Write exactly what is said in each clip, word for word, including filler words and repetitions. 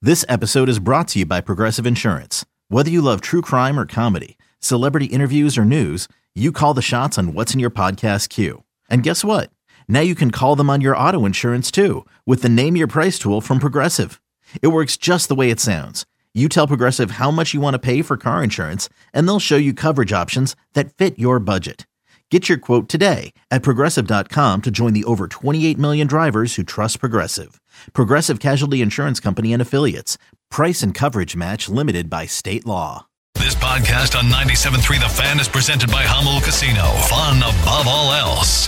This episode is brought to you by Progressive Insurance. Whether you love true crime or comedy, celebrity interviews or news, you call the shots on what's in your podcast queue. And guess what? Now you can call them on your auto insurance too with the Name Your Price tool from Progressive. It works just the way it sounds. You tell Progressive how much you want to pay for car insurance, and they'll show you coverage options that fit your budget. Get your quote today at Progressive dot com to join the over twenty-eight million drivers who trust Progressive. Progressive Casualty Insurance Company and Affiliates. Price and coverage match limited by state law. This podcast on ninety-seven point three The Fan is presented by Hummel Casino. Fun above all else.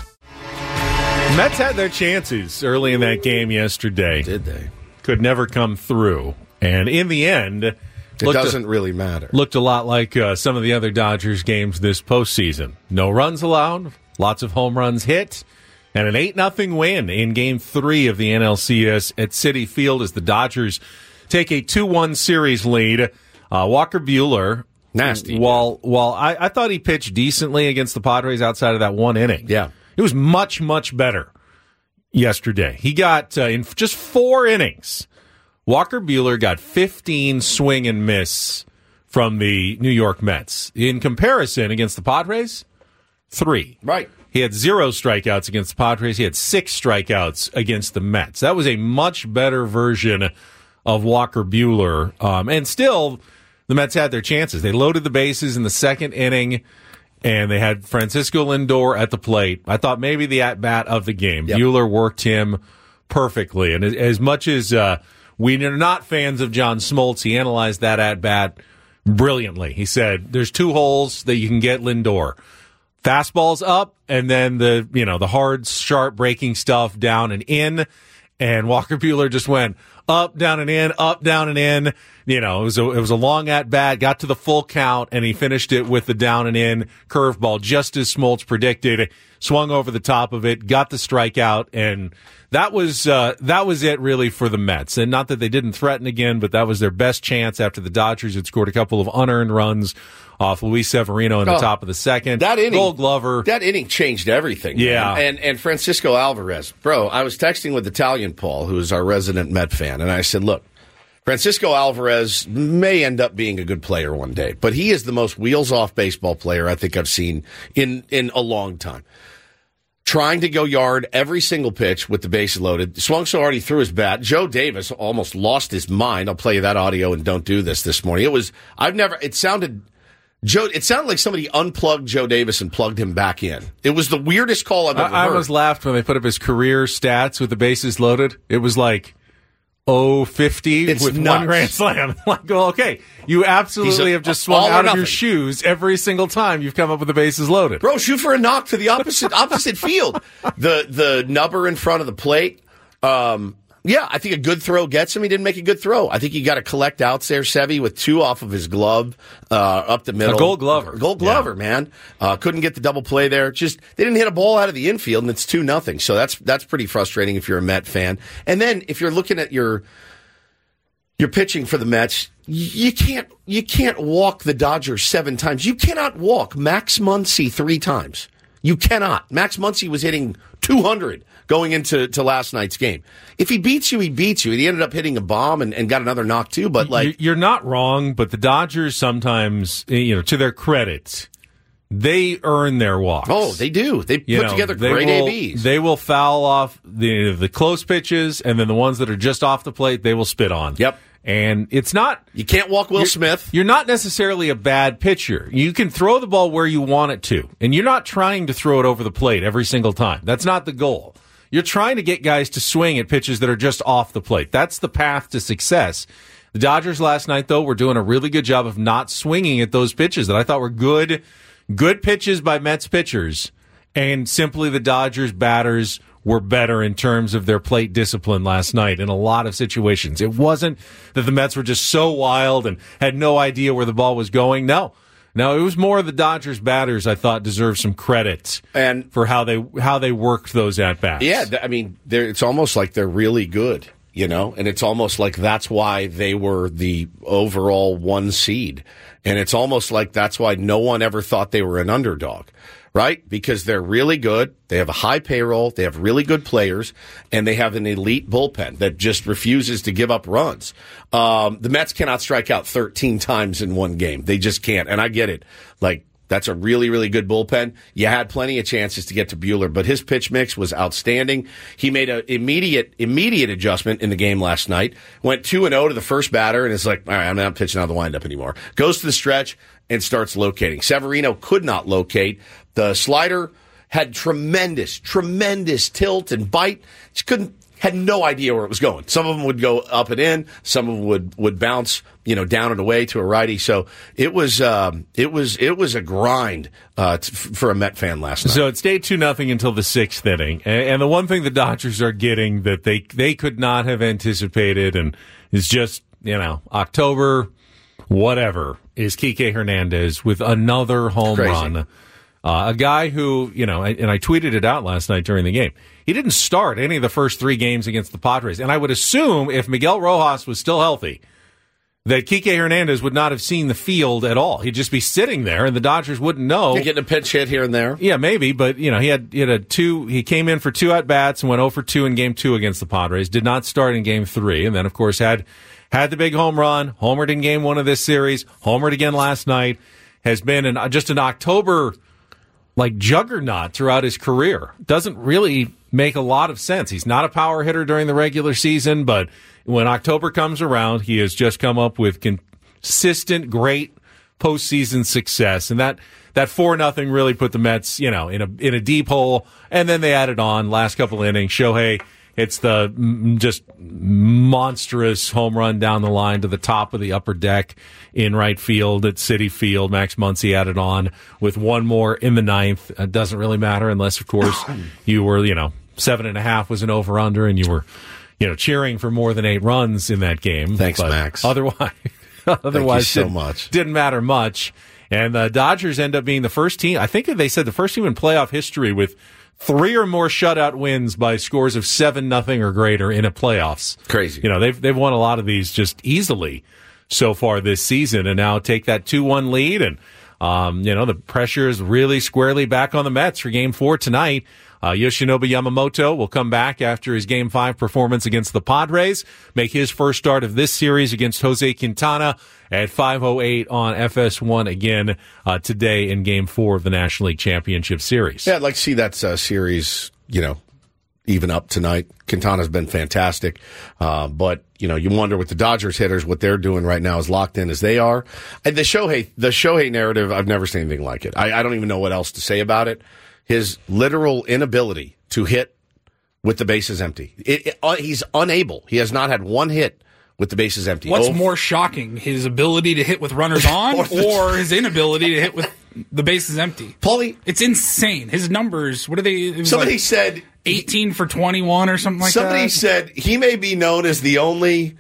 Mets had their chances early in that game yesterday. Did they? Could never come through. And in the end, it doesn't a, really matter. Looked a lot like uh, some of the other Dodgers games this postseason. No runs allowed, lots of home runs hit, and an eight nothing win in Game three of the N L C S at Citi Field as the Dodgers take a two one series lead. Uh, Walker Buehler, nasty. While while I, I thought he pitched decently against the Padres outside of that one inning. Yeah. It was much, much better yesterday. He got, uh, in just four innings, Walker Buehler got fifteen swing and miss from the New York Mets. In comparison, against the Padres, three. Right. He had zero strikeouts against the Padres. He had six strikeouts against the Mets. That was a much better version of Walker Buehler. Um, and still, the Mets had their chances. They loaded the bases in the second inning, and they had Francisco Lindor at the plate. I thought maybe the at-bat of the game. Yep. Buehler worked him perfectly. And as, as much as uh, we are not fans of John Smoltz, he analyzed that at-bat brilliantly. He said, there's two holes that you can get Lindor. Fastballs up, and then the you know the hard, sharp breaking stuff down and in. And Walker Buehler just went up, down, and in, up, down, and in. You know, it was a, it was a long at-bat, got to the full count, and he finished it with the down and in curveball, just as Smoltz predicted. Swung over the top of it, got the strikeout, and that was uh, that was it really for the Mets. And not that they didn't threaten again, but that was their best chance after the Dodgers had scored a couple of unearned runs off Luis Severino in the oh, top of the second. That inning, Gold Glover. That inning changed everything. Yeah. Man. And and Francisco Alvarez. Bro, I was texting with Italian Paul, who is our resident Met fan, and I said, look, Francisco Alvarez may end up being a good player one day, but he is the most wheels-off baseball player I think I've seen in, in a long time. Trying to go yard every single pitch with the bases loaded. Swung so hard he threw his bat. Joe Davis almost lost his mind. I'll play you that audio and don't do this this morning. It was, I've never, it sounded... Joe, it sounded like somebody unplugged Joe Davis and plugged him back in. It was the weirdest call I've ever I, heard. I almost laughed when they put up his career stats with the bases loaded. It was like oh fifty it's with nuts. one grand slam. Like, well, okay, you absolutely a, have just swung out of your shoes every single time you've come up with the bases loaded. Bro, shoot for a knock to the opposite opposite field. The the nubber in front of the plate. Um, Yeah, I think a good throw gets him. He didn't make a good throw. I think you got to collect outs there, Sevy, with two off of his glove uh, up the middle. A Gold Glover. Gold Glover, yeah. man. Uh, couldn't get the double play there. Just they didn't hit a ball out of the infield, and it's two nothing. So that's that's pretty frustrating if you're a Met fan. And then if you're looking at your your pitching for the Mets, you can't you can't walk the Dodgers seven times. You cannot walk Max Muncy three times. You cannot. Max Muncy was hitting two hundred going into to last night's game. If he beats you, he beats you. He ended up hitting a bomb and, and got another knock too. But like, you're not wrong. But the Dodgers sometimes, you know, to their credit, they earn their walks. Oh, they do. They you put know, together they great will, A Bs. They will foul off the the close pitches, and then the ones that are just off the plate, they will spit on. Yep. And it's not... You can't walk Will you're, Smith. You're not necessarily a bad pitcher. You can throw the ball where you want it to. And you're not trying to throw it over the plate every single time. That's not the goal. You're trying to get guys to swing at pitches that are just off the plate. That's the path to success. The Dodgers last night, though, were doing a really good job of not swinging at those pitches that I thought were good, good pitches by Mets pitchers. And simply the Dodgers batters were better in terms of their plate discipline last night in a lot of situations. It wasn't that the Mets were just so wild and had no idea where the ball was going. No. No, it was more the Dodgers batters I thought deserved some credit and for how they how they worked those at-bats. Yeah, I mean, it's almost like they're really good, you know, and it's almost like that's why they were the overall one seed. And it's almost like that's why no one ever thought they were an underdog. right? Because they're really good. They have a high payroll. They have really good players, and they have an elite bullpen that just refuses to give up runs. Um, the Mets cannot strike out thirteen times in one game. They just can't, and I get it. Like, that's a really, really good bullpen. You had plenty of chances to get to Buehler, but his pitch mix was outstanding. He made an immediate, immediate adjustment in the game last night. Went two and oh to the first batter, and it's like, all right, I'm not pitching out of the windup anymore. Goes to the stretch and starts locating. Severino could not locate. The slider had tremendous, tremendous tilt and bite. Just couldn't, had no idea where it was going. Some of them would go up and in. Some of them would, would bounce, you know, down and away to a righty. So it was, um, it was, it was a grind, uh, t- for a Met fan last night. So it stayed two nothing until the sixth inning. And, and the one thing the Dodgers are getting that they, they could not have anticipated and is just, you know, October, whatever, is Kike Hernandez with another home Crazy. run. Uh, a guy who, you know, and I tweeted it out last night during the game. He didn't start any of the first three games against the Padres. And I would assume if Miguel Rojas was still healthy, that Kike Hernandez would not have seen the field at all. He'd just be sitting there, and the Dodgers wouldn't know. You're getting a pinch hit here and there. Yeah, maybe, but you know, he had he had a two. He came in for two at bats and went oh for two in game two against the Padres. Did not start in game three, and then of course had had the big home run. Homered in game one of this series. Homered again last night. Has been an, just an October like juggernaut throughout his career. Doesn't really make a lot of sense. He's not a power hitter during the regular season, but when October comes around, he has just come up with consistent, great postseason success. And that, that four nothing really put the Mets, you know, in a, in a deep hole. And then they added on last couple innings. Shohei, it's the mm, just monstrous home run down the line to the top of the upper deck in right field at Citi Field. Max Muncy added on with one more in the ninth. It doesn't really matter unless, of course, you were, you know, seven and a half was an over-under and you were, you know, cheering for more than eight runs in that game. Thanks, but Max. Otherwise, otherwise, Thank you so didn't, much. didn't matter much. And the Dodgers end up being the first team. I think they said the first team in playoff history with three or more shutout wins by scores of seven nothing or greater in a playoffs. Crazy. You know, they've they've won a lot of these just easily so far this season, and now take that two one lead, and um, you know, the pressure is really squarely back on the Mets for Game Four tonight. Uh, Yoshinobu Yamamoto will come back after his Game Five performance against the Padres, make his first start of this series against Jose Quintana at five oh eight on F S one again uh, today in Game Four of the National League Championship Series. Yeah, I'd like to see that uh, series, you know, even up tonight. Quintana's been fantastic, uh, but you know, you wonder with the Dodgers hitters what they're doing right now, as locked in as they are. And the Shohei, the Shohei narrative, I've never seen anything like it. I, I don't even know what else to say about it. His literal inability to hit with the bases empty. It, it, uh, he's unable. He has not had one hit with the bases empty. What's oh, more shocking, his ability to hit with runners on or, the, or his inability to hit with the bases empty? Paulie, it's insane. His numbers, what are they? Somebody like said eighteen for twenty-one or something like somebody that. Somebody said he may be known as the only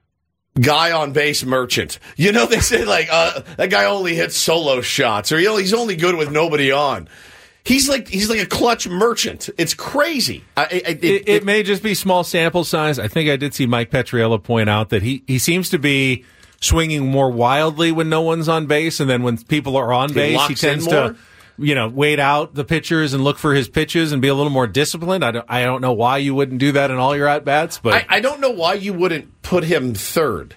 guy on base merchant. You know, they say like uh, that guy only hits solo shots, or he only, he's only good with nobody on. He's like he's like a clutch merchant. It's crazy. I, I, it, it, it, it may just be small sample size. I think I did see Mike Petriello point out that he, he seems to be swinging more wildly when no one's on base, and then when people are on he base, he tends to, you know, wait out the pitchers and look for his pitches and be a little more disciplined. I don't, I don't know why you wouldn't do that in all your at bats, but I, I don't know why you wouldn't put him third.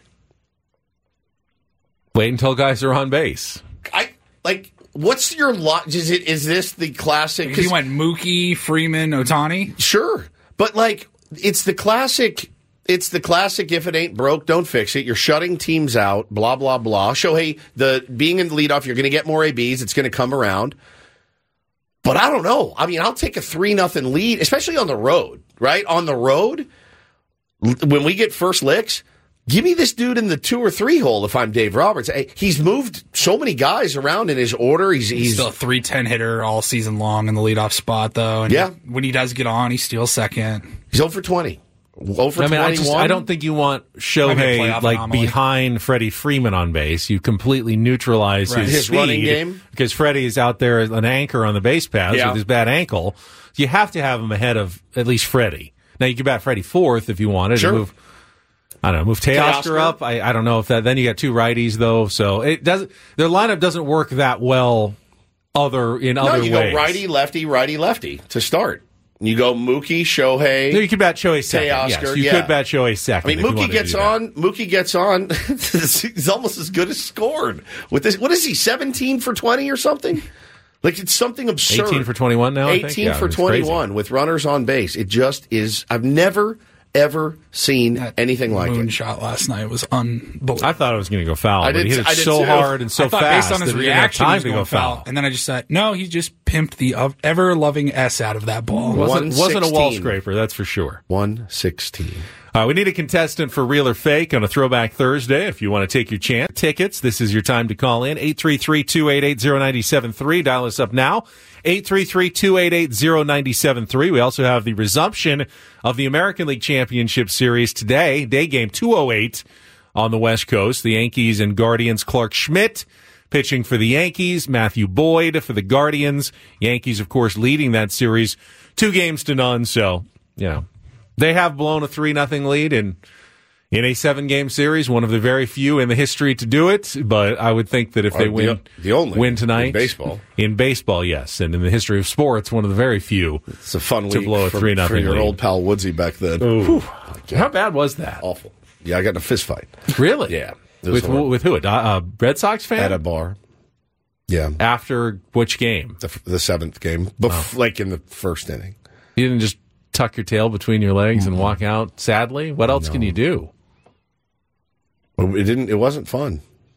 Wait until guys are on base. I like. What's your lot? Is it is this the classic? He went Mookie, Freeman, Ohtani. Sure, but like it's the classic. It's the classic. If it ain't broke, don't fix it. You're shutting teams out. Blah blah blah. Shohei, the being in the leadoff, you're going to get more A Bs. It's going to come around. But I don't know. I mean, I'll take a three nothing lead, especially on the road. Right on the road, when we get first licks. Give me this dude in the two or three hole if I'm Dave Roberts. He's moved so many guys around in his order. He's, he's, he's still a three ten hitter all season long in the leadoff spot, though. And yeah. He, when he does get on, he steals second. He's oh for twenty. oh for I mean, twenty-one. I, just, I don't think you want Shohei like anomaly. behind Freddie Freeman on base. You completely neutralize right. his, his speed running game. Because Freddie is out there as an anchor on the base paths yeah. with his bad ankle. You have to have him ahead of at least Freddie. Now, you could bat Freddie fourth if you wanted sure. to move. I don't know, move Teoscar up. I, I don't know if that. Then you got two righties though, so it doesn't. Their lineup doesn't work that well other in No, other you ways. go righty, lefty, righty, lefty to start. You go Mookie, Shohei. No, you could bat Shohei second. Teoscar, Yes, you yeah. could bat Shohei second. I mean, if you Mookie wanted to gets do that. on. Mookie gets on. He's almost as good as scored with this. What is he? Seventeen for twenty or something? Like it's something absurd. eighteen for twenty-one now. I think? Eighteen Yeah, for it's twenty-one crazy. with runners on base. It just is. I've never ever seen That anything like moon it. shot last night was unbelievable. I thought I was going to go foul, I but he did- hit it I did so too. hard and so I thought fast based on his that he didn't have reaction, he time was to going go foul. foul. And then I just said, no, he just pimped the uh, ever-loving S out of that ball. Wasn't, wasn't a wall one sixteen. scraper, that's for sure. One sixteen. Uh, we need a contestant for Real or Fake on a Throwback Thursday. If you want to take your chance, tickets, this is your time to call in. eight three three, two eight eight, zero nine seven three. Dial us up now. eight three three, two eight eight, zero nine seven three. We also have the resumption of the American League Championship Series today. Day game two oh eight on the West Coast. The Yankees and Guardians. Clark Schmidt pitching for the Yankees. Matthew Boyd for the Guardians. Yankees, of course, leading that series two games to none. So, you know, they have blown a three nothing lead in in a seven-game series, one of the very few in the history to do it. But I would think that if they Or the- win, the only win tonight in baseball. in baseball, yes, and in the history of sports, one of the very few. It's a fun To week blow a for, three nothing for your lead. old pal Woodsy back then. Ooh. How bad was that? Awful. Yeah, I got in a fist fight Really? Yeah. It was With horrible. with who? A uh, Red Sox fan? at a bar. Yeah, After which game? the, the seventh game, Bef- like in the first inning. You didn't just tuck your tail between your legs and walk out sadly? What else can you do? But It didn't. It wasn't fun.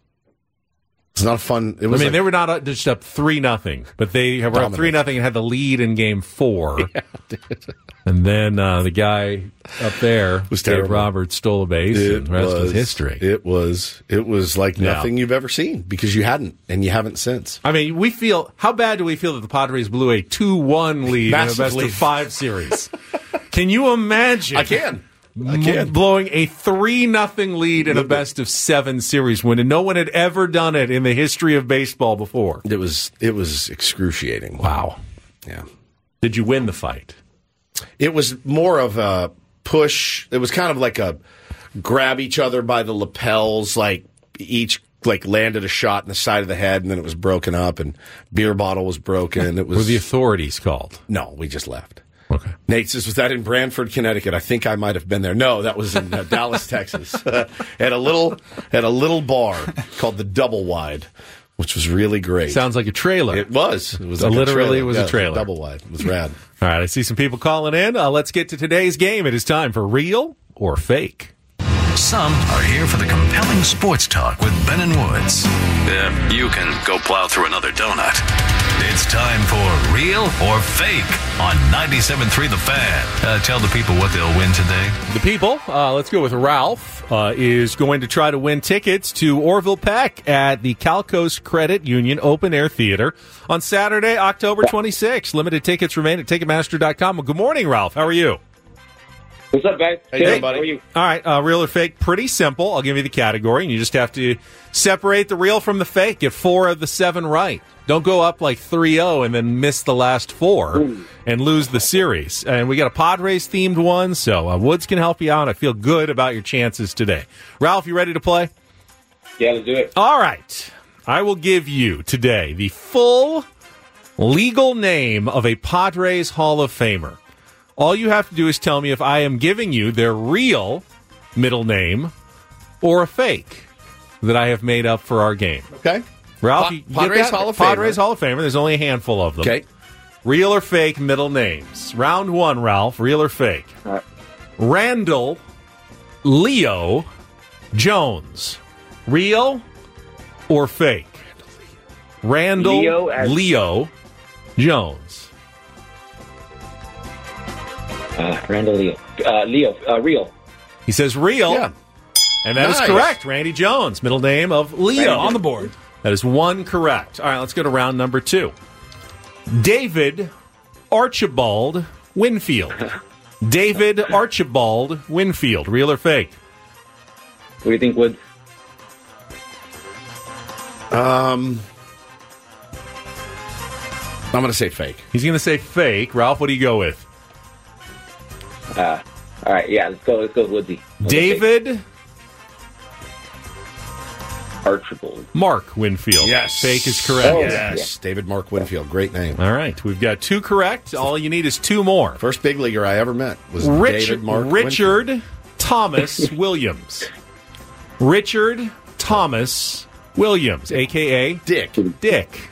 It's not fun. It I was. mean, like- they were not uh, just up three nothing, but they were up Dominant. three nothing and had the lead in game four. And then uh, the guy up there, was Dave terrible. Roberts, stole a base, and the rest was history. It was. It was like Yeah. nothing you've ever seen because you hadn't, and you haven't since. I mean, we feel how bad do we feel that the Padres blew a two one lead in a Massive best lead. of five series? Can you imagine? I can. I m- can. blowing a three nothing lead in a best of seven series when no one had ever done it in the history of baseball before. It was. It was excruciating. Wow. Yeah. Did you win the fight? It was more of a push. It was kind of like a grab each other by the lapels, like each like landed a shot in the side of the head, and then it was broken up, and beer bottle was broken. It Were was the authorities called? no, we just left. Okay. Nate says, was that in Branford, Connecticut? I think I might have been there. No, that was in uh, Dallas, Texas. at a little at a little bar called the Double Wide, which was really great. Sounds like a trailer. it was. It was So like literally a it was a trailer. Double Wide. It was rad. All right, I see some people calling in. Uh, let's get to today's game. It is time for Real or Fake. Some are here for the compelling sports talk with Ben and Woods. Yeah, you can go plow through another donut. It's time for Real or Fake on ninety-seven point three The Fan. Uh, tell the people what they'll win today. The people, uh, let's go with Ralph, uh, is going to try to win tickets to Orville Peck at the Calcoast Credit Union Open Air Theater on Saturday, October twenty-sixth. Limited tickets remain at Ticketmaster dot com. Well, good morning, Ralph. How are you? What's up, guys? How you doing, buddy? How are you? All right, uh, real or fake, pretty simple. I'll give you the category, and you just have to separate the real from the fake. Get four of the seven right. Don't go up like three oh and then miss the last four Ooh. and lose the series. And we got a Padres-themed one, so uh, Woods can help you out. I feel good about your chances today. Ralph, you ready to play? Yeah, let's do it. All right. I will give you today the full legal name of a Padres Hall of Famer. All you have to do is tell me if I am giving you their real middle name or a fake that I have made up for our game. Okay. Ralph, Pa- you get Padres that? Hall of Padres Famer. Hall of Famer. There's only a handful of them. Okay. Real or fake middle names. Round one, Ralph. Real or fake? All right. Randall Leo Jones. Real or fake? Randall Leo as- Leo Jones. Uh, Randall Leo. Uh, Leo. Uh, real. He says real. Yeah. And that is Nice. correct. Randy Jones, middle name of Leo. On the board. That is one correct. All right, let's go to round number two. David Archibald Winfield. David Archibald Winfield. Real or fake? What do you think, Woods? Um, I'm going to say fake. He's going to say fake. Ralph, what do you go with? Uh, all right. Yeah, let's go. Let's go with Woodsy. Let's go fake. David Archibald. Mark Winfield. Yes. Fake is correct. Oh, Yes, David Mark Winfield. Great name. All right. We've got two correct. All you need is two more. First big leaguer I ever met was Rich, David Mark Richard Winfield. Thomas Williams. Richard Thomas Williams, a k a. Dick. Dick.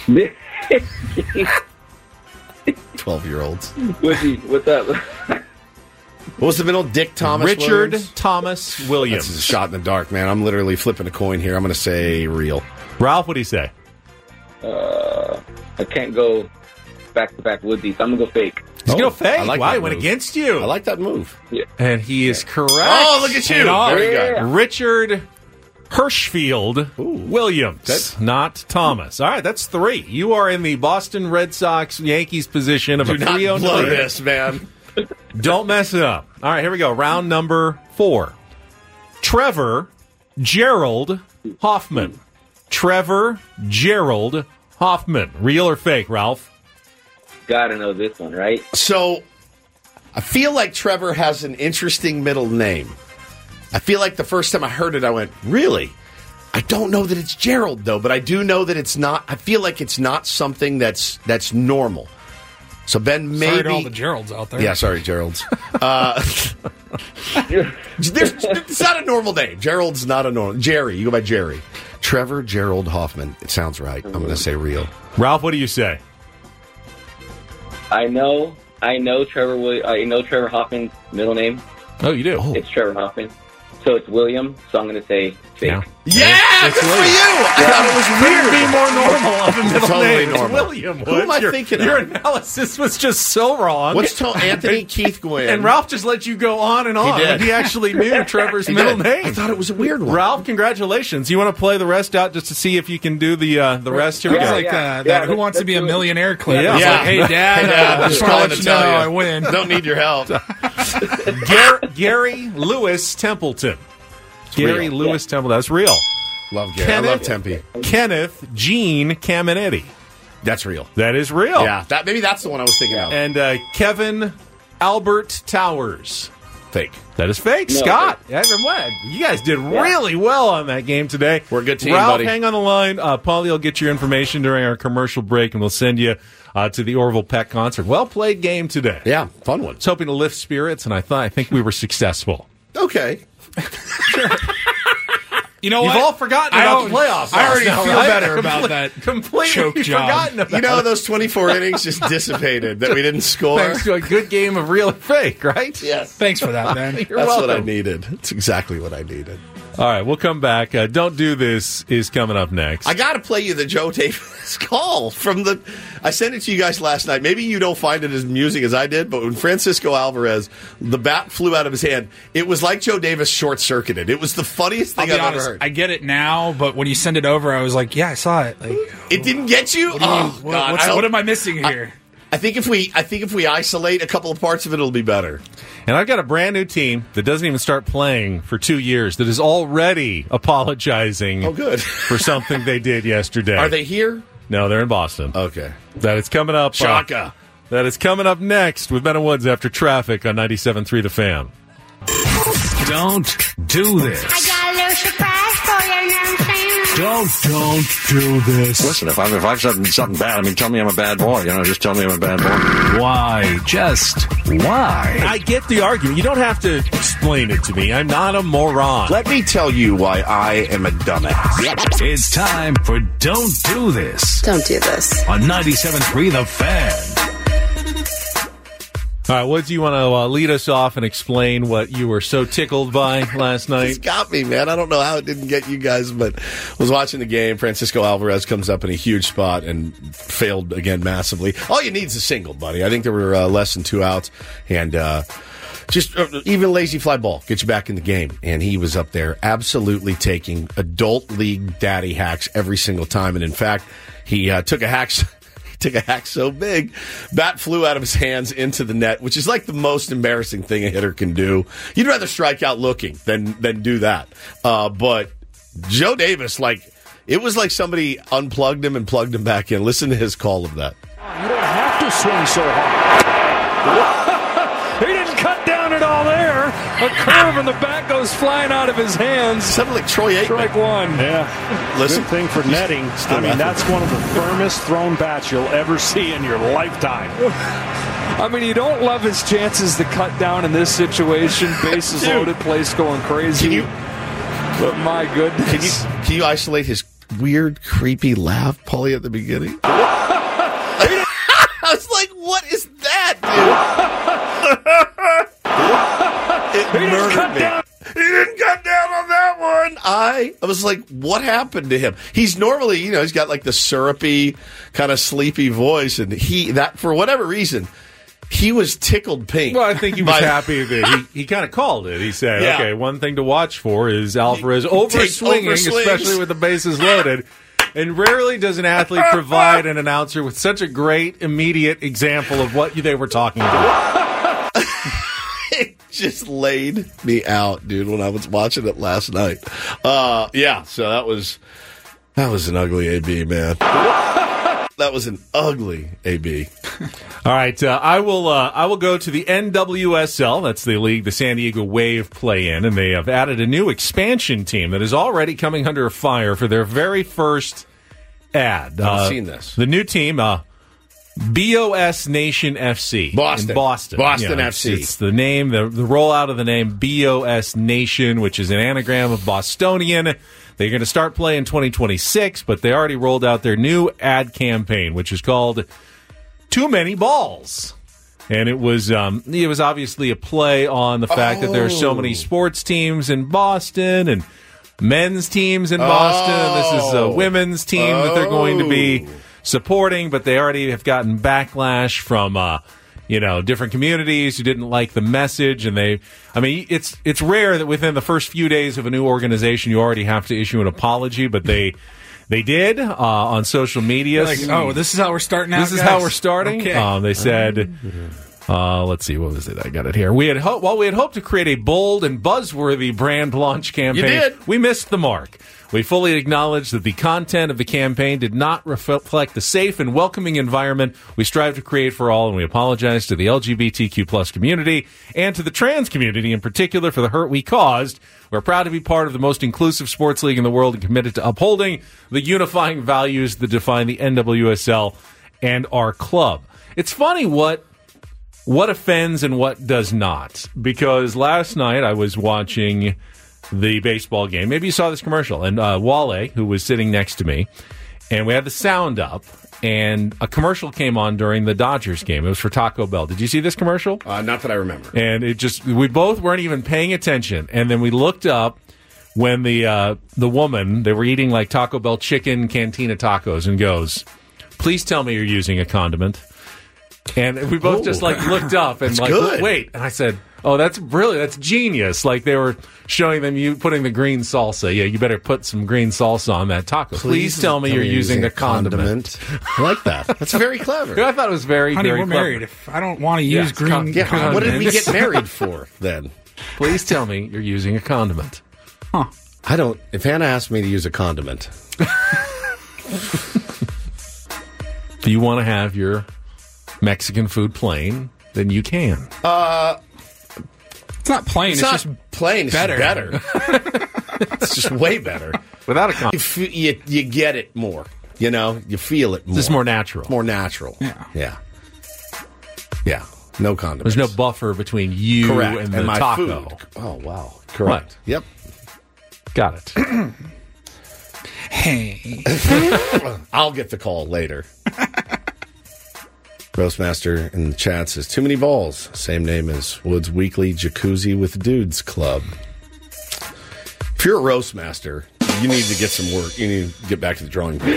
twelve-year-olds. What's, he, what's up? What was the middle? Dick Thomas Richard Williams? Thomas Williams. This is a shot in the dark, man. I'm literally flipping a coin here. I'm going to say real. Ralph, what do you say? Uh, I can't go back-to-back Woodsy, so I'm going to go fake. He's going to fake. I like Why? that He went move. against you. I like that move. Yeah. And he is correct. Oh, look at you. Very good. Yeah. Richard Hirschfield Williams, Okay. not Thomas. All right, that's three. You are in the Boston Red Sox Yankees position of Do a not three oh blow nine. this, man. Don't mess it up. All right, here we go. Round number four. Trevor Gerald Hoffman. Trevor Gerald Hoffman. Real or fake, Ralph? Gotta know this one, right? So, I feel like Trevor has an interesting middle name. I feel like the first time I heard it, I went, really? I don't know that it's Gerald, though, but I do know that it's not. I feel like it's not something that's that's normal. So, Ben, maybe. Sorry to all the Geralds out there. Yeah, sorry, Gerald's. Uh, there's, it's not a normal name. Gerald's not a normal. Jerry, you go by Jerry. Trevor Gerald Hoffman. It sounds right. I'm going to say real. Ralph, what do you say? I know, I know Trevor. Wi- I know Trevor Hoffman's middle name. Oh, you do? It's Trevor Hoffman, so it's William. So I'm going to say fake. Yeah. Yeah, It's good for William. you. I thought it was weird. Couldn't be more normal of a middle Totally name. It's normal. William Who am Woods. I your, thinking of? Your analysis was just so wrong. What's to- Anthony Keith Gwynn? And Ralph just let you go on and on. did. Like he actually knew Trevor's He middle did. name. I thought it was a weird one. Ralph, congratulations. You want to play the rest out just to see if you can do the uh, the rest? Here we It's go. like Yeah, uh, yeah, that Who let's- Wants to Be a let's do it. Millionaire clip. Yeah. It's Yeah. like, hey, Dad, Hey, Dad, uh, just just want calling to to let you tell know you. I win. Don't need your help. Gar- Gary Lewis Templeton. Gary real. Lewis Templeton. That's real. Love Gary. I Kenneth- love Tempe. Kenneth Gene Caminetti. That's real. That is real. Yeah, that maybe that's the one I was thinking of. And uh, Kevin Albert Towers. Fake. That is fake. No, Scott, everyone, you guys did really well on that game today. We're a good team, Ralph, buddy. hang on the line. Uh, Paulie will get your information during our commercial break, and we'll send you uh, to the Orville Peck concert. Well played game today. Yeah, fun one. I was hoping to lift spirits, and I thought I think we were successful. Okay. You know You've what? all forgotten I about the don't- playoffs. I already now, feel right? better about Comple- that Completely choke job. forgotten about You know, it. those twenty-four innings just dissipated that we didn't score. Thanks to a good game of real or fake, right? Yes. Thanks for that, man. You're That's welcome. what I needed. That's exactly what I needed. All right, we'll come back. Uh, Don't Do This is coming up next. I got to play you the Joe Davis call from the. I sent it to you guys last night. Maybe you don't find it as amusing as I did, but when Francisco Alvarez, the bat flew out of his hand, it was like Joe Davis short circuited. It was the funniest I'll thing be I've honest, ever heard. I get it now, but when you send it over, I was like, yeah, I saw it. Like, it didn't get you. what, do you Oh mean? What- God! what's- I, what hope- am I missing here? I think if we, I think if we isolate a couple of parts of it, it'll be better. And I've got a brand new team that doesn't even start playing for two years that is already apologizing Oh, good. for something they did yesterday. Are they here? No, they're in Boston. Okay. That is coming up. uh, Shaka. that is coming up next with Ben and Woods after traffic on ninety-seven point three The Fan. Don't do this. I got a little surprise for you, you know what I'm saying? Don't, don't do this. Listen, if I've, if I've said something bad, I mean, tell me I'm a bad boy. You know, just tell me I'm a bad boy. Why? Just why? I get the argument. You don't have to explain it to me. I'm not a moron. Let me tell you why I am a dumbass. It's time for Don't Do This Don't do this. on ninety-seven point three The Fan. All right, Woods, you want to uh, lead us off and explain what you were so tickled by last It's night? got me, man. I don't know how it didn't get you guys, but I was watching the game. Francisco Alvarez comes up in a huge spot and failed again massively. All you need is a single, buddy. I think there were uh, less than two outs, and uh, just uh, even lazy fly ball gets you back in the game. And he was up there absolutely taking adult league daddy hacks every single time. And in fact, he uh, took a hack. Took a hack so big, bat flew out of his hands into the net, which is like the most embarrassing thing a hitter can do. You'd rather strike out looking than than do that. Uh, but Joe Davis, like, it was like somebody unplugged him and plugged him back in. Listen to his call of that. You don't have to swing so hard. He didn't cut down at all there. A curve and the bat goes flying out of his hands. Sounded like Troy Aikman. Strike one. Yeah. Listen. Good thing for netting. I mean, that's one of the firmest thrown bats you'll ever see in your lifetime. I mean, you don't love his chances to cut down in this situation. Bases loaded, place going crazy. Can you, but my goodness. Can you, can you isolate his weird, creepy laugh, Paulie, at the beginning? I was like, what is that, dude? It he didn't cut me. down. He didn't cut down on that one. I, I was like, what happened to him? He's normally, you know, he's got like the syrupy, kind of sleepy voice, and he, that, for whatever reason, he was tickled pink. Well, I think he was by, happy that he, he kind of called it. He said, Yeah. okay, one thing to watch for is Alvarez overswinging, overswings. especially with the bases loaded. And rarely does an athlete provide an announcer with such a great, immediate example of what they were talking about. It just laid me out, dude, when I was watching it last night. Uh, yeah, so that was that was an ugly A B, man. That was an ugly A B. All right, uh, I will. Uh, I will go to the N W S L. That's the league the San Diego Wave play in, and they have added a new expansion team that is already coming under fire for their very first ad. I've uh, seen this. The new team, uh, B O S Nation F C, Boston, in Boston, Boston Yeah, F C. It's, it's the name, the the rollout of the name B O S Nation, which is an anagram of Bostonian. They're going to start play in twenty twenty-six, but they already rolled out their new ad campaign, which is called Too Many Balls. And it was um, it was obviously a play on the fact oh. that there are so many sports teams in Boston and men's teams in Boston. Oh. And this is a women's team oh. that they're going to be supporting, but they already have gotten backlash from uh, you know, different communities who didn't like the message, and they, I mean, it's it's rare that within the first few days of a new organization you already have to issue an apology, but they they did uh, on social media. Like, oh, this is how we're starting out, This is guys? how we're starting. Okay. Um, they said, uh, let's see, what was it? I got it here. We had ho- well, we had hoped to create a bold and buzzworthy brand launch campaign. You did. We missed the mark. We fully acknowledge that the content of the campaign did not reflect the safe and welcoming environment we strive to create for all, and we apologize to the L G B T Q plus community and to the trans community in particular for the hurt we caused. We're proud to be part of the most inclusive sports league in the world and committed to upholding the unifying values that define the N W S L and our club. It's funny what what offends and what does not, because last night I was watching the baseball game. Maybe you saw this commercial. And uh, Wale, who was sitting next to me, and we had the sound up, and a commercial came on during the Dodgers game. It was for Taco Bell. Did you see this commercial? Uh, not that I remember. And it just, we both weren't even paying attention. And then we looked up when the uh, the woman, they were eating like Taco Bell chicken cantina tacos, and goes, "Please tell me you're using a condiment." And we both Oh. just like looked up and That's like, good. wait. And I said, "Oh, that's brilliant. That's genius." Like they were showing them you putting the green salsa. Yeah, you better put some green salsa on that taco. Please, tell me you're using a condiment. I like that. That's very clever. I thought it was very, Honey, very we're clever. married. If I don't want to use Yes, green con- Yeah, condiments, what did we get married for then? Please tell me you're using a condiment. I don't. If Hannah asked me to use a condiment, Do you want to have your Mexican food plain? Then you can. uh, it's not plain. it's, It's, not just plain. It's better. better. It's just way better. Without a You, condiment. f- you you get it more. You know, you feel it more. This is more natural. More natural. Yeah. Yeah. Yeah. No condiments. There's no buffer between you Correct. and the my taco. food. Oh wow. Correct. Yep. Got it. Hey, I'll get the call later. Roastmaster in the chat says, too many balls. Same name as Woods Weekly Jacuzzi with Dudes Club. If you're a Roastmaster, you need to get some work. You need to get back to the drawing board.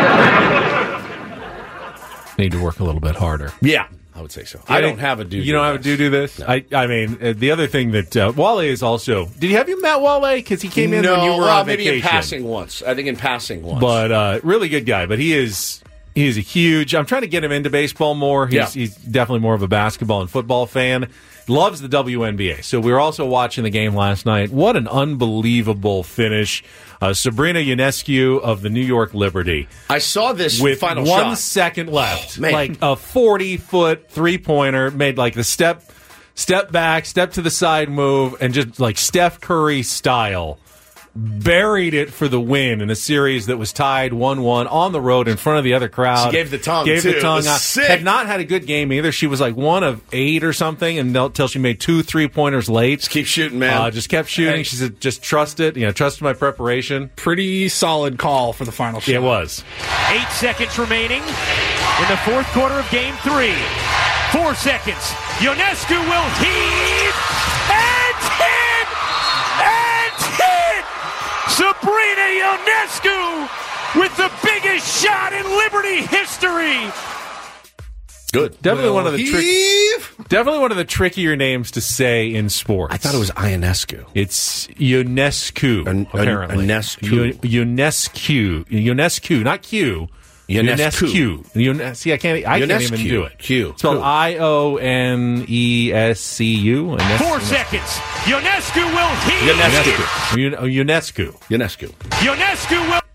Need to work a little bit harder. Yeah, I would say so. I don't have a dude. You don't have a do do this? I, I mean, uh, the other thing that uh, Wale is also. Did you have you met Wale? Because he came in no, when you were well, on maybe vacation. in passing once. I think in passing once. But uh, really good guy. But he is he is a huge. I'm trying to get him into baseball more. He's, Yeah. he's definitely more of a basketball and football fan. Loves the W N B A. So we were also watching the game last night. What an unbelievable finish! Uh, Sabrina Ionescu of the New York Liberty. I saw this With final one shot. second left, man. like a forty-foot three-pointer, made like the step step back, step to the side move, and just like Steph Curry style, buried it for the win in a series that was tied one one on the road in front of the other crowd. She gave the tongue, Gave too. the tongue. It was out. sick. Had not had a good game either. She was like one of eight or something until she made two three-pointers late. Just keep shooting, man. Uh, just kept shooting. Hey. She said, just trust it. You know, trust my preparation. Pretty solid call for the final shot. It was. Eight seconds remaining in the fourth quarter of game three. Four seconds. Ionescu will heave and hit! And hit! Sabrina Ionescu with the biggest shot in Liberty history. Good. Definitely Will one of the trick, heave. definitely one of the trickier names to say in sports. I thought it was Ionescu. It's Ionescu, An- apparently. Ionescu. Io- Ionescu. Ionescu, not Q. Ionescu. Ionescu. See, I can't, I can't Ionescu. even do it. Q. Spelled Q. I O N E S C U. Four seconds. Ionescu will heave. Ionescu. Ionescu. Ionescu. Ionescu will.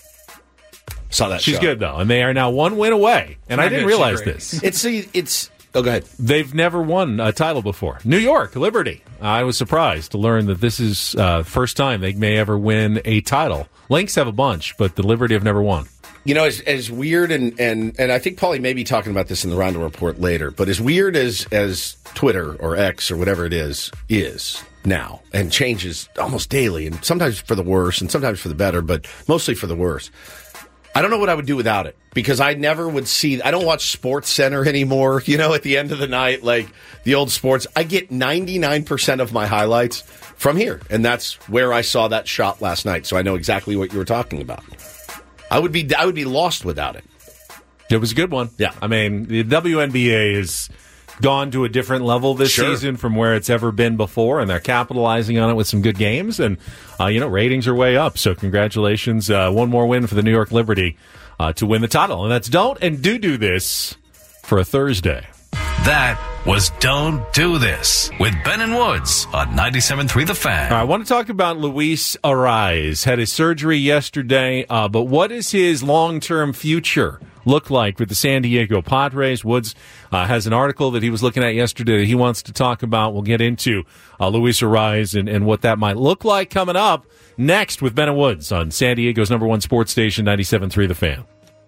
Saw that She's shot. good, though, and they are now one win away. And I Not didn't good, she's realize great. this. It's, a, it's, oh, go ahead. They've never won a title before. New York, Liberty. I was surprised to learn that this is uh, the first time they may ever win a title. Lynx have a bunch, but the Liberty have never won. You know, as, as weird, and, and, and I think Paulie may be talking about this in the Rondo Report later, but as weird as, as Twitter or X or whatever it is, is now, and changes almost daily, and sometimes for the worse and sometimes for the better, but mostly for the worse. I don't know what I would do without it, because I never would see, I don't watch Sports Center anymore, you know, at the end of the night, like the old sports. I get ninety-nine percent of my highlights from here, and that's where I saw that shot last night, so I know exactly what you were talking about. I would be I would be lost without it. It was a good one. Yeah. I mean, the W N B A has gone to a different level this Sure. season from where it's ever been before, and they're capitalizing on it with some good games. And, uh, you know, ratings are way up. So congratulations. Uh, one more win for the New York Liberty uh, to win the title. And that's Don't and Do Do This for a Thursday. That was Don't Do This with Ben and Woods on ninety-seven point three The Fan. All right, I want to talk about Luis Ariz. Had his surgery yesterday, uh, but what does his long-term future look like with the San Diego Padres? Woods uh, has an article that he was looking at yesterday that he wants to talk about. We'll get into uh, Luis Ariz and, and what that might look like coming up next with Ben and Woods on San Diego's number one sports station, ninety-seven point three The Fan.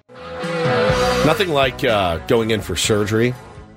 Nothing like uh, going in for surgery,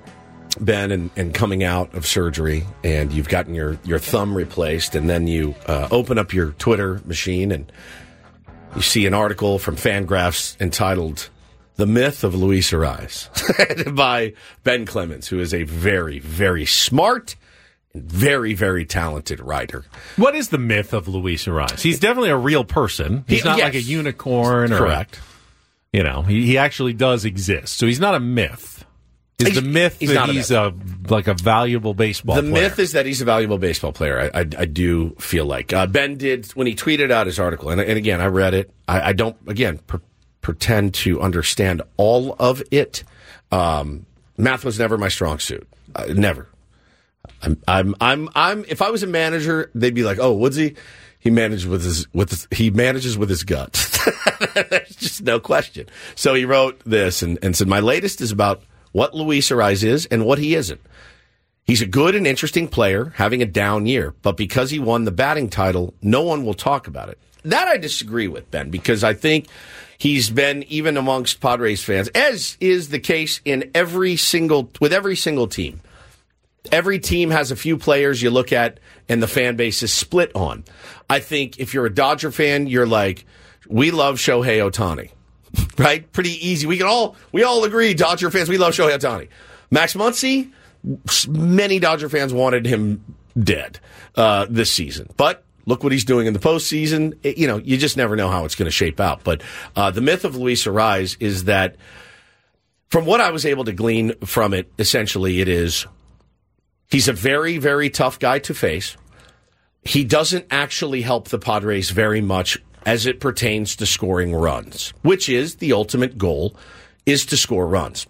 Ben, and, and coming out of surgery, and you've gotten your, your thumb replaced, and then you uh, open up your Twitter machine, and you see an article from Fangraphs entitled "The Myth of Luis Ariz" by Ben Clemens, who is a very, very smart and very, very talented writer. What is the myth of Luis Ariz? He's definitely a real person. He's He- not yes. like a unicorn. Or Correct. A, you know, he, he actually does exist. So he's not a myth. Is He's- the myth he's that not a he's myth. a like a valuable baseball The player? myth is that he's a valuable baseball player. I, I, I do feel like uh, Ben did when he tweeted out his article, and, and again, I read it. I, I don't again pr- pretend to understand all of it. Um, math was never my strong suit. Uh, never. I'm, I'm, I'm, I'm. If I was a manager, they'd be like, "Oh, Woodsy, he managed with his, with his, he manages with his gut." There's just no question. So he wrote this and, and said, "My latest is about what Luis Ariz is and what he isn't. He's a good and interesting player, having a down year, but because he won the batting title, no one will talk about it." That I disagree with, Ben, because I think he's been, even amongst Padres fans, as is the case in every single, with every single team. Every team has a few players you look at and the fan base is split on. I think if you're a Dodger fan, you're like, we love Shohei Ohtani, right? Pretty easy. We can all, we all agree, Dodger fans, we love Shohei Ohtani. Max Muncy, many Dodger fans wanted him dead uh, this season, but look what he's doing in the postseason. It, you know, you just never know how it's going to shape out. But uh, the myth of Luis Ariz is that, from what I was able to glean from it, essentially it is, he's a very, very tough guy to face. He doesn't actually help the Padres very much as it pertains to scoring runs, which is the ultimate goal, is to score runs.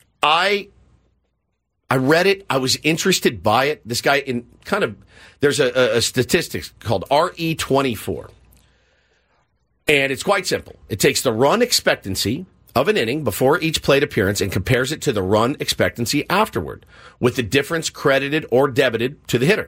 I I read it. I was interested by it. This guy in kind of, there's a, a statistic called R E twenty-four. And it's quite simple. It takes the run expectancy of an inning before each plate appearance and compares it to the run expectancy afterward, with the difference credited or debited to the hitter.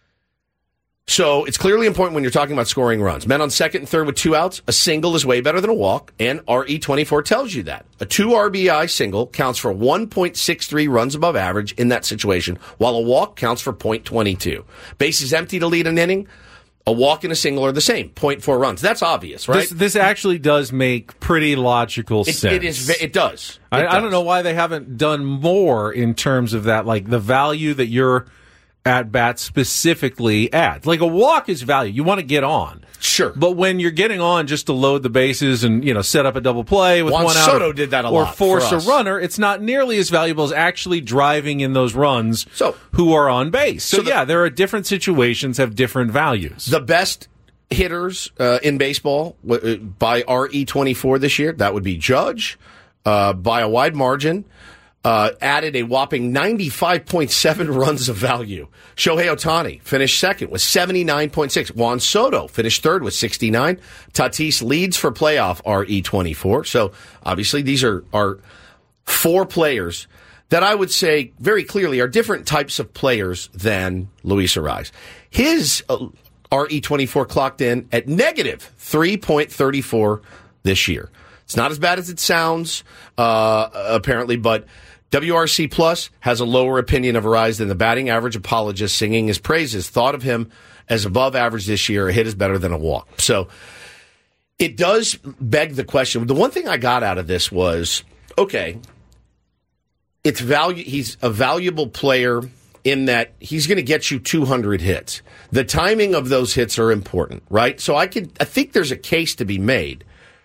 So it's clearly important when you're talking about scoring runs. Men on second and third with two outs, a single is way better than a walk, and R E twenty-four tells you that. A two R B I single counts for one point six three runs above average in that situation, while a walk counts for zero point two two. Bases empty to lead an inning, a walk and a single are the same, zero point four runs. That's obvious, right? This, this actually does make pretty logical it, sense. It, is, it does. It I, does. I don't know why they haven't done more in terms of that, like the value that your at-bat specifically adds. Like a walk is value. You want to get on. Sure. But when you're getting on just to load the bases and, you know, set up a double play with Juan one out Soto or, did that a or lot force for a us. runner, it's not nearly as valuable as actually driving in those runs so, who are on base. So, so the, yeah, there are different situations have different values. The best hitters uh, in baseball uh, by R E twenty-four this year, that would be Judge uh, by a wide margin. Uh, added a whopping ninety-five point seven runs of value. Shohei Ohtani finished second with seventy-nine point six. Juan Soto finished third with sixty-nine. Tatis leads for playoff R E twenty-four. So obviously these are, are four players that I would say very clearly are different types of players than Luis Arraez. His uh, R E twenty-four clocked in at negative three point three four this year. It's not as bad as it sounds, uh, apparently, but W R C Plus has a lower opinion of Arraez than the batting average apologist, singing his praises. Thought of him as above average this year. A hit is better than a walk. So it does beg the question. The one thing I got out of this was, okay, it's value. He's a valuable player in that he's going to get you two hundred hits. The timing of those hits are important, right? So I could, I think there's a case to be made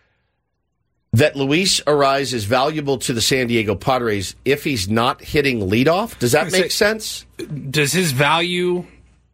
that Luis Arraez is valuable to the San Diego Padres if he's not hitting leadoff. Does that make sense? Does his value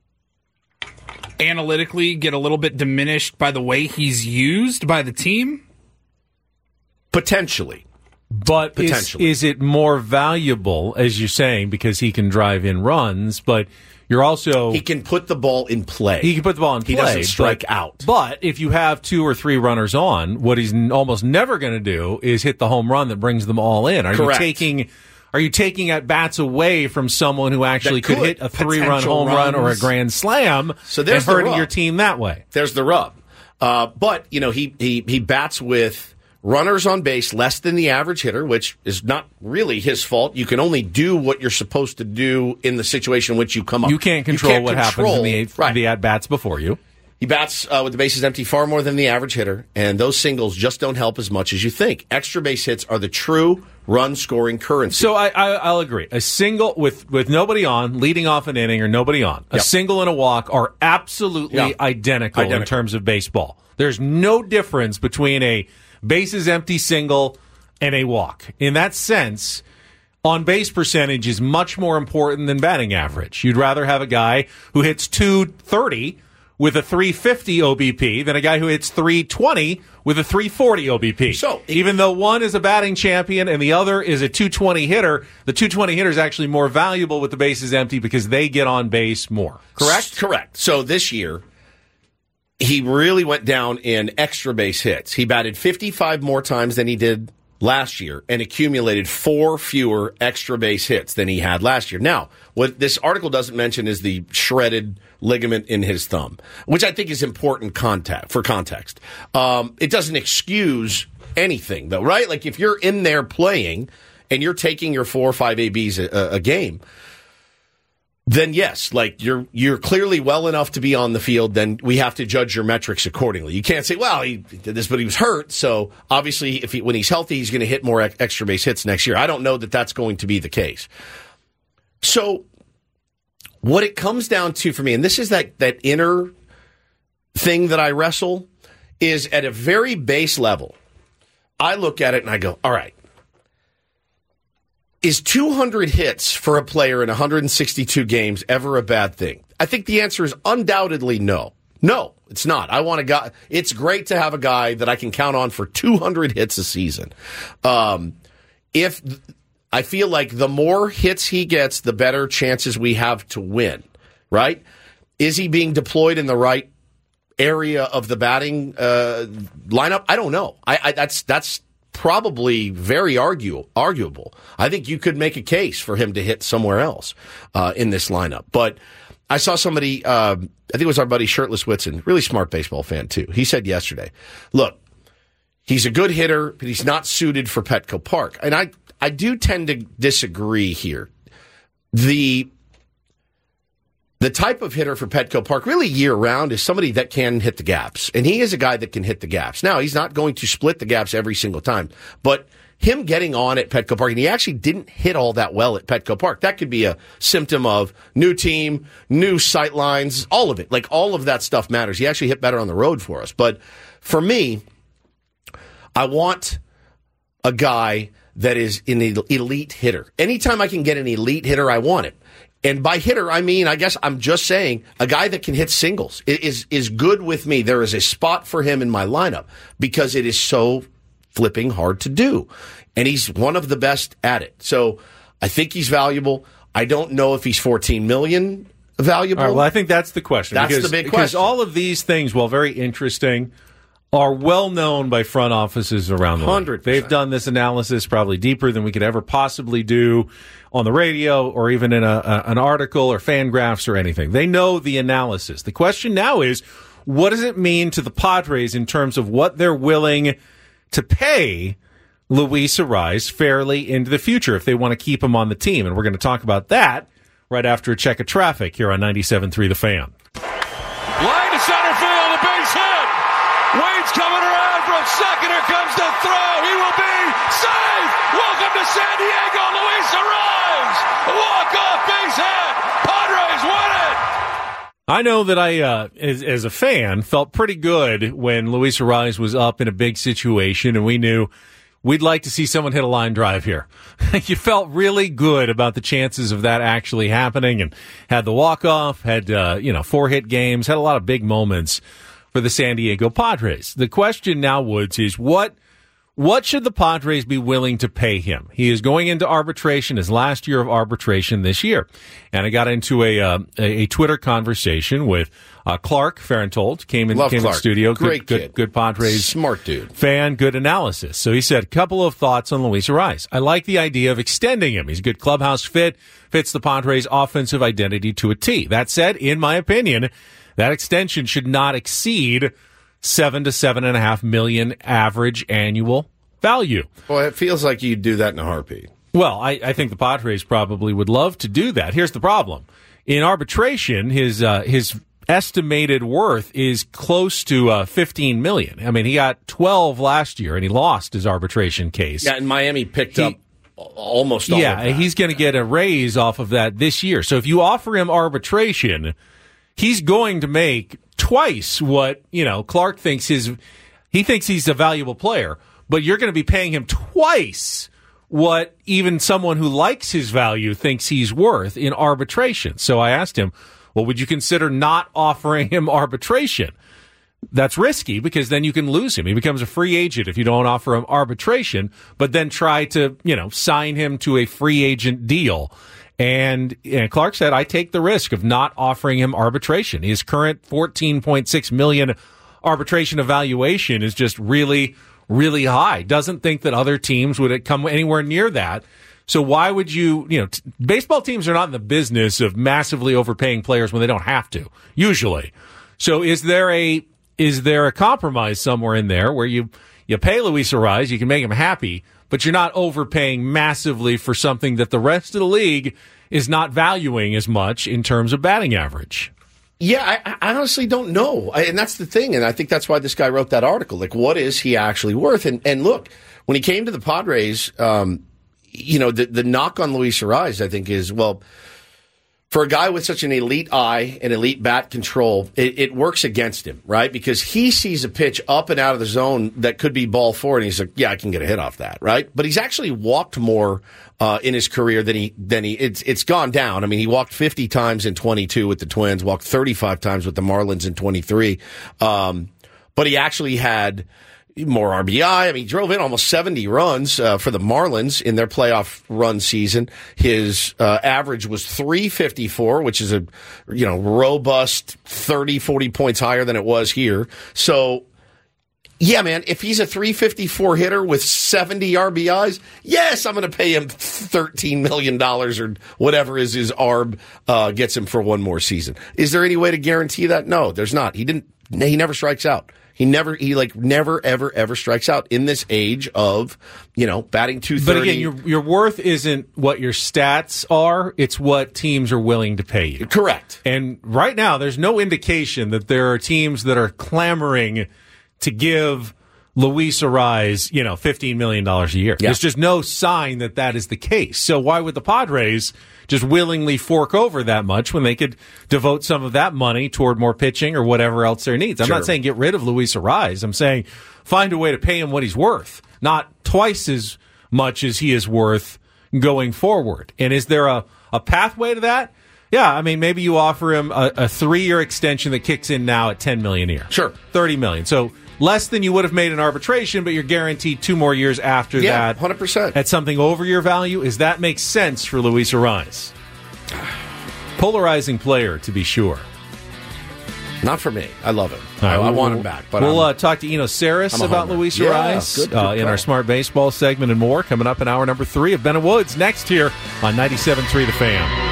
analytically get a little bit diminished by the way he's used by the team? Potentially. But is, Potentially. is it more valuable, as you're saying, because he can drive in runs, but you're also... He can put the ball in play. He can put the ball in play. He doesn't strike but, out. But if you have two or three runners on, what he's n- almost never going to do is hit the home run that brings them all in. Are Correct. you taking... Are you taking at bats away from someone who actually could, could hit a three-run Potential home run or a runs. grand slam So there's and the hurting rub. your team that way? There's the rub. Uh, but, you know, he, he, he bats with runners on base less than the average hitter, which is not really his fault. You can only do what you're supposed to do in the situation in which you come up. You can't control you can't what control, happens in the, right. the at-bats before you. He bats uh, with the bases empty far more than the average hitter, and those singles just don't help as much as you think. Extra base hits are the true run-scoring currency. So I, I, I'll agree. A single with, with nobody on, leading off an inning or nobody on, a Yep. single and a walk are absolutely Yeah. identical, Identical. in terms of baseball. There's no difference between a bases empty single and a walk. In that sense, on-base percentage is much more important than batting average. You'd rather have a guy who hits two thirty with a three fifty O B P than a guy who hits three twenty with a three forty O B P. So, even though one is a batting champion and the other is a two twenty hitter, the two twenty hitter is actually more valuable with the bases empty because they get on base more. Correct? S- correct. So this year, he really went down in extra base hits. He batted fifty-five more times than he did last year and accumulated four fewer extra base hits than he had last year. Now, what this article doesn't mention is the shredded ligament in his thumb, which I think is important contact for context. Um, it doesn't excuse anything, though, right? Like if you're in there playing and you're taking your four or five A Bs a, a game, then yes, like you're you're clearly well enough to be on the field, then we have to judge your metrics accordingly. You can't say, well, he did this, but he was hurt, so obviously if he, when he's healthy, he's going to hit more extra base hits next year. I don't know that that's going to be the case. So what it comes down to for me, and this is that, that inner thing that I wrestle, is at a very base level, I look at it and I go, all right, is two hundred hits for a player in one hundred sixty-two games ever a bad thing? I think the answer is undoubtedly no. No, it's not. I want a guy. It's great to have a guy that I can count on for two hundred hits a season. Um, if I feel like the more hits he gets, the better chances we have to win, right? Is he being deployed in the right area of the batting uh, lineup? I don't know. I, I that's that's probably very argue, arguable. I think you could make a case for him to hit somewhere else uh, in this lineup. But I saw somebody, uh, I think it was our buddy Shirtless Whitson, really smart baseball fan too. He said yesterday, look, he's a good hitter, but he's not suited for Petco Park. And I, I do tend to disagree here. The The type of hitter for Petco Park, really year-round, is somebody that can hit the gaps. And he is a guy that can hit the gaps. Now, he's not going to split the gaps every single time. But him getting on at Petco Park, and he actually didn't hit all that well at Petco Park. That could be a symptom of new team, new sight lines, all of it. Like, all of that stuff matters. He actually hit better on the road for us. But for me, I want a guy that is an elite hitter. Anytime I can get an elite hitter, I want it. And by hitter, I mean, I guess I'm just saying a guy that can hit singles is is good with me. There is a spot for him in my lineup because it is so flipping hard to do. And he's one of the best at it. So I think he's valuable. I don't know if he's fourteen million dollars valuable. All right, well, I think that's the question. That's because, the big because question. all of these things, while very interesting, are well known by front offices around the one league. hundred percent. They've done this analysis probably deeper than we could ever possibly do on the radio or even in a, a, an article or fan graphs or anything. They know the analysis. The question now is, what does it mean to the Padres in terms of what they're willing to pay Luis Arraez fairly into the future if they want to keep him on the team? And we're going to talk about that right after a check of traffic here on ninety-seven point three The Fan. Line to center field, a base hit. Wade's coming around from second. Here comes the throw. He will be safe. Welcome to San Diego, Luis Arraez. Walk-off base hit. Padres win it. I know that I, uh, as, as a fan, felt pretty good when Luis Arraez was up in a big situation, and we knew we'd like to see someone hit a line drive here. You felt really good about the chances of that actually happening, and had the walk-off, had uh, you know four hit games, had a lot of big moments for the San Diego Padres. The question now, Woods, is what what should the Padres be willing to pay him? He is going into arbitration, his last year of arbitration this year. And I got into a uh, a, a Twitter conversation with uh, Clark Farenthold, came in, Love came in Clark. the studio. Great good, kid. Good, good Padres. Smart dude. Fan, good analysis. So he said, a couple of thoughts on Luis Arraez. I like the idea of extending him. He's a good clubhouse fit, fits the Padres' offensive identity to a T. That said, in my opinion, that extension should not exceed seven to seven and a half million average annual value. Well, it feels like you'd do that in a heartbeat. Well, I, I think the Padres probably would love to do that. Here's the problem. In arbitration, his uh, his estimated worth is close to uh, fifteen million. I mean, he got twelve last year, and he lost his arbitration case. Yeah, and Miami picked He- up almost all yeah, of that. he's going to get a raise off of that this year. So if you offer him arbitration, he's going to make twice what, you know, Clark thinks his, he thinks he's a valuable player, but you're going to be paying him twice what even someone who likes his value thinks he's worth in arbitration. So I asked him, well, would you consider not offering him arbitration? That's risky because then you can lose him. He becomes a free agent if you don't offer him arbitration, but then try to, you know, sign him to a free agent deal. And, and Clark said, I take the risk of not offering him arbitration. His current fourteen point six million dollars arbitration evaluation is just really, really high. Doesn't think that other teams would come anywhere near that. So why would you, you know, t- baseball teams are not in the business of massively overpaying players when they don't have to, usually. So is there a, is there a compromise somewhere in there where you, you pay Luis Arraez, you can make him happy, but you're not overpaying massively for something that the rest of the league is not valuing as much in terms of batting average? Yeah, I, I honestly don't know. I, and that's the thing. And I think that's why this guy wrote that article. Like, what is he actually worth? And, and look, when he came to the Padres, um, you know, the, the knock on Luis Arraez, I think, is, well, for a guy with such an elite eye and elite bat control, it, it works against him, right? Because he sees a pitch up and out of the zone that could be ball four, and he's like, yeah, I can get a hit off that, right? But he's actually walked more uh, in his career than he, than he, it's, it's gone down. I mean, he walked fifty times in twenty-two with the Twins, walked thirty-five times with the Marlins in twenty-three. Um, but he actually had more R B I. I mean, he drove in almost seventy runs uh, for the Marlins in their playoff run season. His uh, average was three fifty-four, which is a, you know, robust thirty, forty points higher than it was here. So Yeah, man, if he's a three fifty-four hitter with seventy R B Is, yes, I'm going to pay him thirteen million dollars or whatever is his A R B uh, gets him for one more season. Is there any way to guarantee that? No, there's not. He didn't. He never strikes out. He never, he like never, ever, ever strikes out in this age of, you know, batting two thirty. But again, your your worth isn't what your stats are; it's what teams are willing to pay you. Correct. And right now, there's no indication that there are teams that are clamoring to give Luis Arraez, you know, fifteen million dollars a year. Yeah. There's just no sign that that is the case. So why would the Padres just willingly fork over that much when they could devote some of that money toward more pitching or whatever else there needs? I'm Sure. not saying get rid of Luis Arraez. I'm saying find a way to pay him what he's worth, not twice as much as he is worth going forward. And is there a, a pathway to that? Yeah, I mean, maybe you offer him a, a three-year extension that kicks in now at ten million dollars a year. Sure. thirty million dollars. So less than you would have made in arbitration, but you're guaranteed two more years after Yeah, that. one hundred percent. At something over your value. Is that makes sense for Luis Arraez? Polarizing player, to be sure. Not for me. I love him. All right, I, I we'll- want him back. But we'll I'm- uh, talk to Eno Saris I'm a about homer. Luis Yeah, Arraez good, good uh, in call. our Smart Baseball segment and more coming up in hour number three of Ben and Woods next here on ninety-seven point three The Fan.